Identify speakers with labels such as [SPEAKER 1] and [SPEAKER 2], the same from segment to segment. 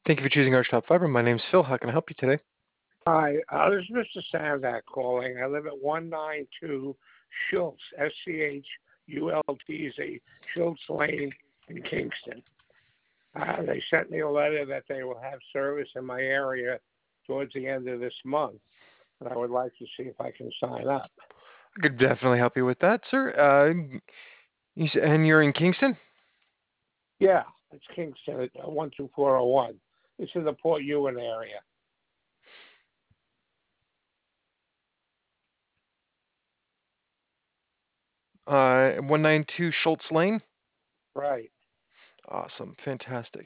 [SPEAKER 1] Thank you for choosing Arch Top Fiber. My name's Phil. How can I help you today?
[SPEAKER 2] Hi, this is Mr. Sandak calling. I live at 192 Schultz, Schultz, Schultz Lane in Kingston. They sent me a letter that they will have service in my area towards the end of this month, and I would like to see if I can sign up.
[SPEAKER 1] I could definitely help you with that, sir. And you're in Kingston?
[SPEAKER 2] Yeah, it's Kingston at 12401. It's in the Port Ewan area.
[SPEAKER 1] 192 Schultz Lane?
[SPEAKER 2] Right.
[SPEAKER 1] Awesome. Fantastic.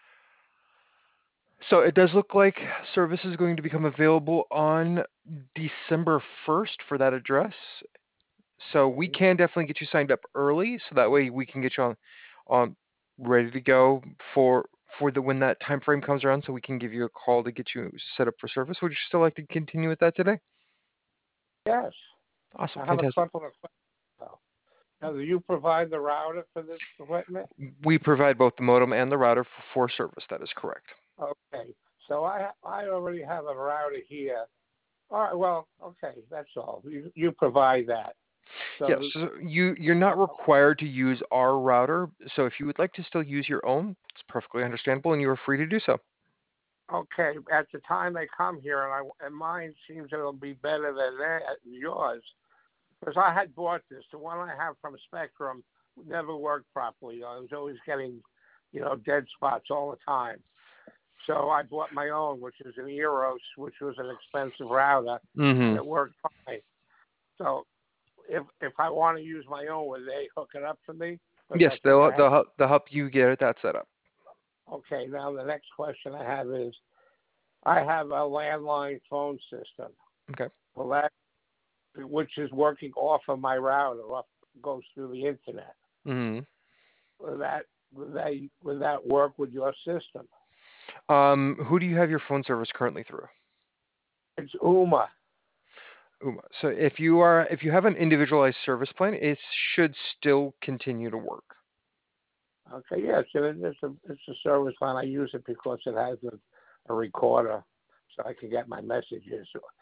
[SPEAKER 1] So it does look like service is going to become available on December 1st for that address. So we
[SPEAKER 2] Okay.
[SPEAKER 1] can definitely get you signed up early, so that way we can get you on ready to go for the when that time frame comes around, so we can give you a call to get you set up for service. Would you still like to continue with that today?
[SPEAKER 2] Yes.
[SPEAKER 1] Awesome,
[SPEAKER 2] I have a
[SPEAKER 1] fantastic.
[SPEAKER 2] couple of questions, though. Now, do you provide the router for this equipment?
[SPEAKER 1] We provide both the modem and the router for service. That is correct.
[SPEAKER 2] Okay. So I already have a router here. All right. Well, okay. That's all. You provide that.
[SPEAKER 1] Yes,
[SPEAKER 2] So
[SPEAKER 1] so you're not required to use our router. So if you would like to still use your own, it's perfectly understandable, and you are free to do so.
[SPEAKER 2] okay. At the time they come here, and mine seems it'll be better than yours because I had bought this. The one I have from Spectrum never worked properly. I was always getting, dead spots all the time. So I bought my own, which is an Eros, which was an expensive router, and
[SPEAKER 1] Mm-hmm.
[SPEAKER 2] it worked fine. So if I want to use my own, would they hook it up for me? Because
[SPEAKER 1] Yes,
[SPEAKER 2] I think I have.
[SPEAKER 1] they'll help you get that set up.
[SPEAKER 2] Okay, now the next question I have is, I have a landline phone system.
[SPEAKER 1] Okay.
[SPEAKER 2] Well, that which is working off of my router, goes through the internet.
[SPEAKER 1] Mm-hmm.
[SPEAKER 2] Would that work with your system?
[SPEAKER 1] Who do you have your phone service currently through?
[SPEAKER 2] It's UMA.
[SPEAKER 1] Uma. So if you have an individualized service plan, it should still continue to work.
[SPEAKER 2] Okay, yes, it's a service line. I use it because it has a recorder, so I can get my messages.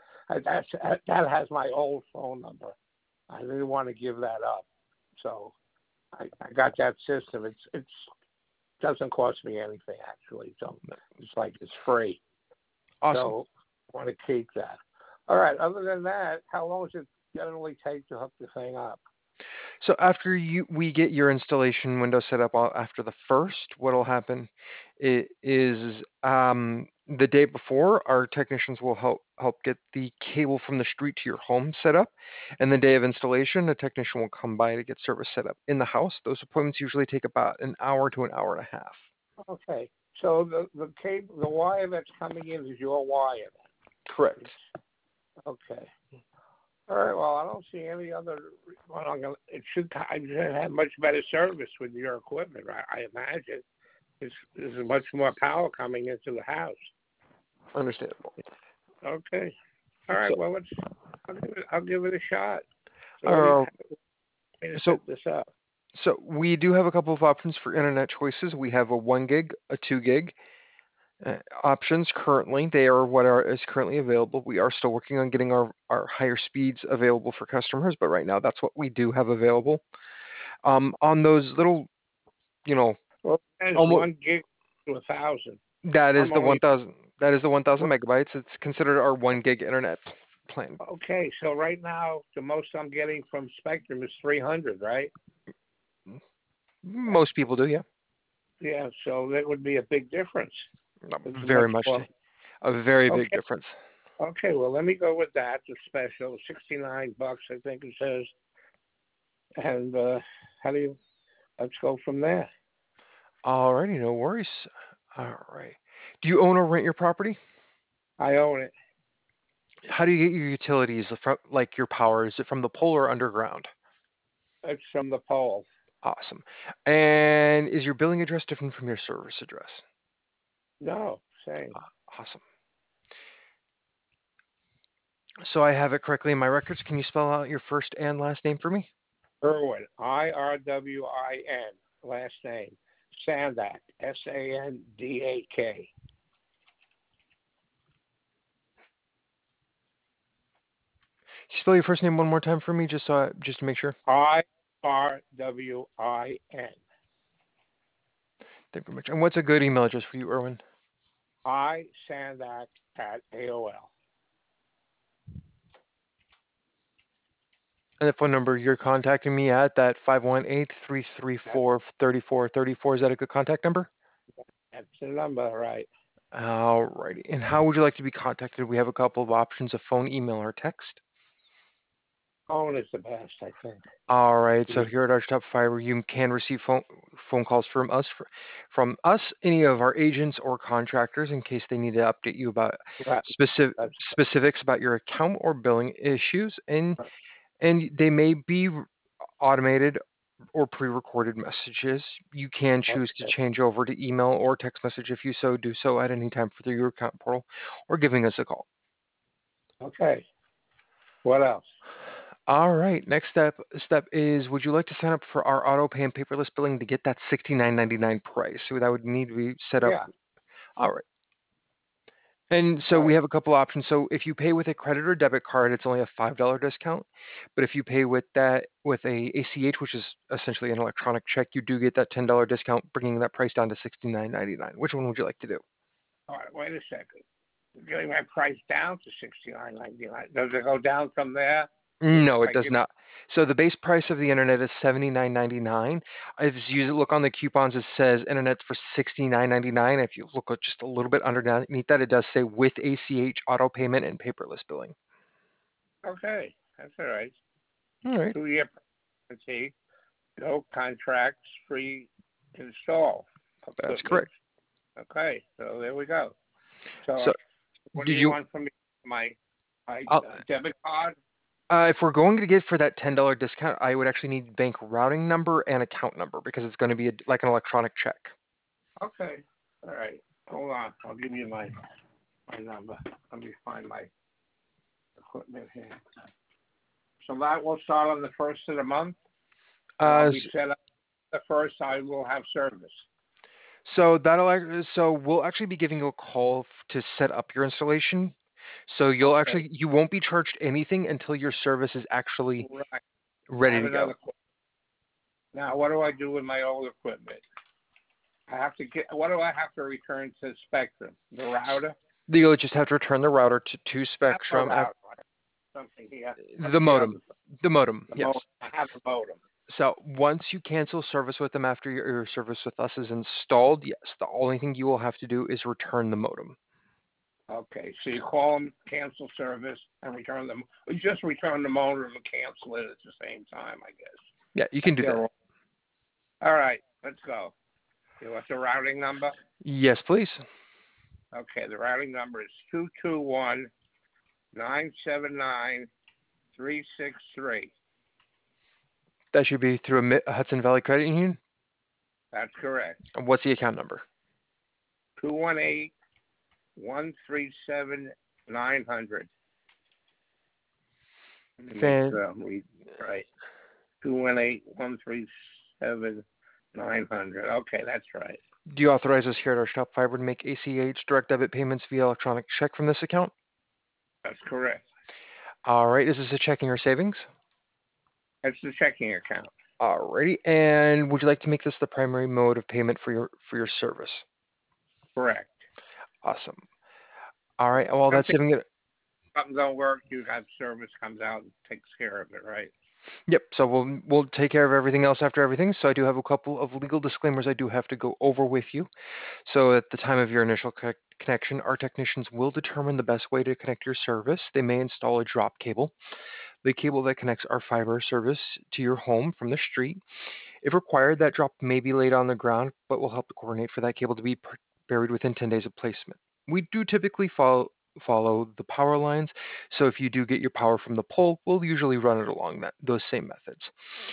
[SPEAKER 2] That has my old phone number. I didn't want to give that up, so I got that system. It's doesn't cost me anything actually, so it's like it's free.
[SPEAKER 1] Awesome.
[SPEAKER 2] So I want to keep that. All right. Other than that, how long does it generally take to hook the thing up?
[SPEAKER 1] So after we get your installation window set up after the first, what'll happen is the day before, our technicians will help get the cable from the street to your home set up, and the day of installation, a technician will come by to get service set up in the house. Those appointments usually take about an hour to an hour and a half.
[SPEAKER 2] Okay. So the cable, the wire that's coming in is your wire.
[SPEAKER 1] Correct.
[SPEAKER 2] Okay. All right. Well, I don't see any other. Well, I should have much better service with your equipment. I imagine there's much more power coming into the house.
[SPEAKER 1] Understandable.
[SPEAKER 2] Okay. All right.
[SPEAKER 1] So,
[SPEAKER 2] Well, I'll give it a shot. So what do you
[SPEAKER 1] uh,
[SPEAKER 2] have to
[SPEAKER 1] so
[SPEAKER 2] set this up?
[SPEAKER 1] So we do have a couple of options for internet choices. We have a 1 gig, a 2 gig options currently. They are is currently available. We are still working on getting our higher speeds available for customers, but right now that's what we do have available. On those little, you know,
[SPEAKER 2] Well, there's
[SPEAKER 1] almost
[SPEAKER 2] 1 gig to 1,000.
[SPEAKER 1] that is
[SPEAKER 2] I'm
[SPEAKER 1] the
[SPEAKER 2] only
[SPEAKER 1] 1,000. That is the 1,000 megabytes. It's considered our 1 gig internet plan.
[SPEAKER 2] okay. So right now, the most I'm getting from Spectrum is 300, right?
[SPEAKER 1] Most people do, yeah.
[SPEAKER 2] Yeah. So that would be a big difference. It's
[SPEAKER 1] Very
[SPEAKER 2] much
[SPEAKER 1] much
[SPEAKER 2] more.
[SPEAKER 1] a very big
[SPEAKER 2] Okay.
[SPEAKER 1] difference.
[SPEAKER 2] Okay. Well, let me go with that. The special, $69, I think it says. And how do you? Let's go from there.
[SPEAKER 1] Alrighty, no worries. All right. Do you own or rent your property?
[SPEAKER 2] I own it.
[SPEAKER 1] How do you get your utilities, like your power? Is it from the pole or underground?
[SPEAKER 2] It's from the pole.
[SPEAKER 1] Awesome. And is your billing address different from your service address?
[SPEAKER 2] No, same.
[SPEAKER 1] Awesome. So I have it correctly in my records. Can you spell out your first and last name for me?
[SPEAKER 2] Irwin, Irwin, last name. Sandak, Sandak.
[SPEAKER 1] Spell your first name one more time for me, just to make sure.
[SPEAKER 2] IRWIN.
[SPEAKER 1] Thank you very much. And what's a good email address for you, Erwin?
[SPEAKER 2] isandak at AOL.
[SPEAKER 1] And the phone number you're contacting me at, that 518-334-3434, is that a good contact number?
[SPEAKER 2] That's the number, right?
[SPEAKER 1] Alrighty. And how would you like to be contacted? We have a couple of options of phone, email, or text.
[SPEAKER 2] Phone is the best, I think.
[SPEAKER 1] All right. So
[SPEAKER 2] Yeah.
[SPEAKER 1] here at Archtop Fiber, you can receive phone calls from us, any of our agents or contractors, in case they need to update you about
[SPEAKER 2] Right. That's
[SPEAKER 1] specifics about your account or billing issues, and
[SPEAKER 2] right.
[SPEAKER 1] they may be automated or pre-recorded messages. You can choose to
[SPEAKER 2] Okay.
[SPEAKER 1] change over to email or text message if you so do so at any time through your account portal or giving us a call.
[SPEAKER 2] Okay. What else?
[SPEAKER 1] All right. Next step is, would you like to sign up for our auto pay and paperless billing to get that $69.99 price? So that would need to be set up.
[SPEAKER 2] Yeah.
[SPEAKER 1] All right. And so we
[SPEAKER 2] Right.
[SPEAKER 1] have a couple options. So if you pay with a credit or debit card, it's only a $5 discount. But if you pay with a ACH, which is essentially an electronic check, you do get that $10 discount, bringing that price down to $69.99. Which one would you like to do?
[SPEAKER 2] All right. Wait a second. You're getting my price down to $69.99. Does it go down from there? If
[SPEAKER 1] No, it
[SPEAKER 2] I
[SPEAKER 1] does
[SPEAKER 2] give.
[SPEAKER 1] not. So the base price of the internet is $79.99. If you look on the coupons, it says internet's for $69.99. If you look just a little bit underneath that, it does say with ACH auto payment and paperless billing.
[SPEAKER 2] Okay. That's all right.
[SPEAKER 1] All right,
[SPEAKER 2] 2-year warranty. No contracts. Free install
[SPEAKER 1] that's
[SPEAKER 2] equipment.
[SPEAKER 1] correct.
[SPEAKER 2] Okay. So there we go. So
[SPEAKER 1] So
[SPEAKER 2] what do
[SPEAKER 1] did
[SPEAKER 2] you
[SPEAKER 1] you,
[SPEAKER 2] want from me? My
[SPEAKER 1] uh,
[SPEAKER 2] debit card?
[SPEAKER 1] if we're going to get for that $10 discount, I would actually need bank routing number and account number because it's going to be like an electronic check.
[SPEAKER 2] Okay. All right. Hold on. I'll give you my number. Let me find my equipment here. So that will start on the first of the month, and I'll
[SPEAKER 1] Uh,
[SPEAKER 2] be set up the first. I will have service.
[SPEAKER 1] so we'll actually be giving you a call to set up your installation. So
[SPEAKER 2] Okay.
[SPEAKER 1] you won't be charged anything until your service is actually
[SPEAKER 2] Right. I
[SPEAKER 1] ready
[SPEAKER 2] have
[SPEAKER 1] to go.
[SPEAKER 2] another question. Now, what do I do with my old equipment? I have to get. What do I have to return to Spectrum? The router?
[SPEAKER 1] You'll just have to return the router to
[SPEAKER 2] Not the
[SPEAKER 1] Spectrum.
[SPEAKER 2] router. Something here. What's
[SPEAKER 1] The
[SPEAKER 2] the other?
[SPEAKER 1] modem. The modem,
[SPEAKER 2] The modem.
[SPEAKER 1] yes.
[SPEAKER 2] I have the modem.
[SPEAKER 1] So once you cancel service with them after your service with us is installed, yes, the only thing you will have to do is return the modem.
[SPEAKER 2] Okay, so you call them, cancel service, and return them. We just return the motor and cancel it at the same time, I guess.
[SPEAKER 1] Yeah, you can do that.
[SPEAKER 2] All right, let's go. You want the routing number?
[SPEAKER 1] Yes, please.
[SPEAKER 2] Okay, the routing number is 221-979-363.
[SPEAKER 1] That should be through a Hudson Valley Credit Union.
[SPEAKER 2] That's correct.
[SPEAKER 1] And what's the account number?
[SPEAKER 2] 218-137-900. Make
[SPEAKER 1] Fan.
[SPEAKER 2] we right. 218-137-900. Okay, that's right.
[SPEAKER 1] Do you authorize us here at our Shop Fiber to make ACH direct debit payments via electronic check from this account?
[SPEAKER 2] That's correct.
[SPEAKER 1] All right. Is this a checking or savings?
[SPEAKER 2] That's the checking account.
[SPEAKER 1] Alrighty. And would you like to make this the primary mode of payment for your service?
[SPEAKER 2] Correct.
[SPEAKER 1] Awesome. All right. Well, that's
[SPEAKER 2] Something
[SPEAKER 1] saving it.
[SPEAKER 2] something don't work, you have service comes out and takes care of it, right?
[SPEAKER 1] Yep. So we'll take care of everything else after everything. So I do have a couple of legal disclaimers I do have to go over with you. So at the time of your initial connection, our technicians will determine the best way to connect your service. They may install a drop cable, the cable that connects our fiber service to your home from the street. If required, that drop may be laid on the ground, but we'll help to coordinate for that cable to be buried within 10 days of placement. We do typically follow the power lines, so if you do get your power from the pole, we'll usually run it along those same methods.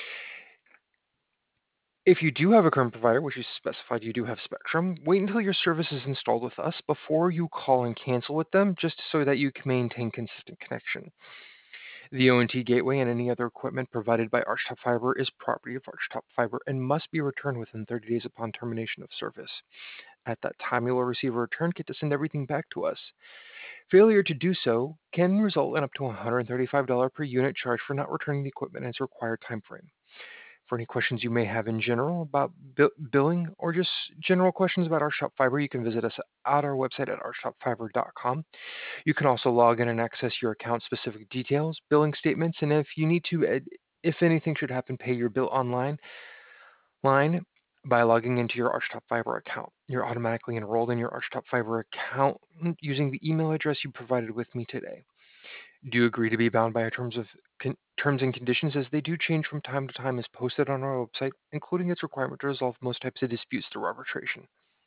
[SPEAKER 1] If you do have a current provider, which you specified you do have Spectrum, wait until your service is installed with us before you call and cancel with them, just so that you can maintain consistent connection. The ONT gateway and any other equipment provided by Archtop Fiber is property of Archtop Fiber and must be returned within 30 days upon termination of service. At that time, you will receive a return kit to send everything back to us. Failure to do so can result in up to $135 per unit charge for not returning the equipment in its required time frame. For any questions you may have in general about billing or just general questions about Archstop Fiber, you can visit us at our website at archtopfiber.com. You can also log in and access your account specific details, billing statements, and if you need to, if anything should happen, pay your bill online by logging into your Archtop Fiber account. You're automatically enrolled in your Archtop Fiber account using the email address you provided with me today. Do you agree to be bound by our terms and conditions as they do change from time to time as posted on our website, including its requirement to resolve most types of disputes through arbitration?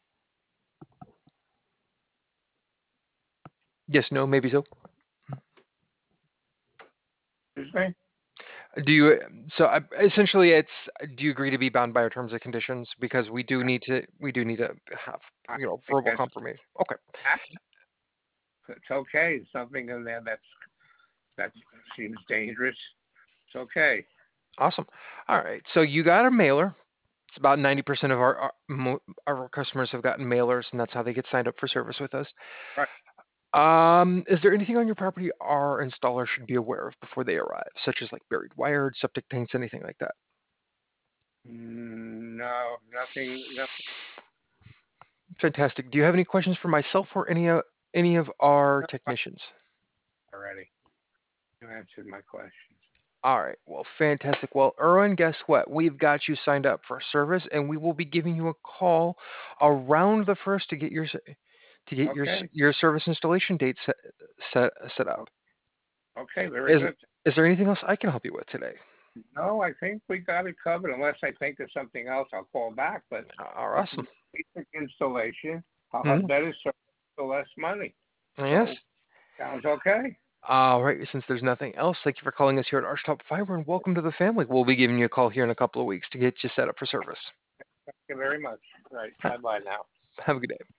[SPEAKER 1] Yes, no, maybe so.
[SPEAKER 2] Excuse me?
[SPEAKER 1] Do you essentially it's do you agree to be bound by our terms and conditions because we do need to have
[SPEAKER 2] I think
[SPEAKER 1] verbal confirmation. Okay.
[SPEAKER 2] it's okay. Something in there that seems dangerous. It's okay.
[SPEAKER 1] Awesome. All right. So you got a mailer. It's about 90% of our customers have gotten mailers, and that's how they get signed up for service with us.
[SPEAKER 2] Right.
[SPEAKER 1] Is there anything on your property our installer should be aware of before they arrive, such as like buried wire, septic tanks, anything like that?
[SPEAKER 2] No, nothing. Nothing
[SPEAKER 1] Fantastic. Do you have any questions for myself or any of our technicians?
[SPEAKER 2] already. You answered my questions.
[SPEAKER 1] All right. Well, fantastic. Well, Erwin, guess what? We've got you signed up for service, and we will be giving you a call around the first to get
[SPEAKER 2] Okay.
[SPEAKER 1] your service installation date set
[SPEAKER 2] O-
[SPEAKER 1] up.
[SPEAKER 2] Okay. Very
[SPEAKER 1] Is
[SPEAKER 2] good.
[SPEAKER 1] is there anything else I can help you with today?
[SPEAKER 2] No, I think we got it covered. Unless I think of something else, I'll call back. But it's a
[SPEAKER 1] Awesome.
[SPEAKER 2] basic installation. I'll have
[SPEAKER 1] Mhm.
[SPEAKER 2] better service for less money. So
[SPEAKER 1] Yes.
[SPEAKER 2] sounds okay.
[SPEAKER 1] All right. Since there's nothing else, thank you for calling us here at Archtop Fiber, and welcome to the family. We'll be giving you a call here in a couple of weeks to get you set up for service.
[SPEAKER 2] Thank you very much. All right. Bye bye now.
[SPEAKER 1] Have a good day.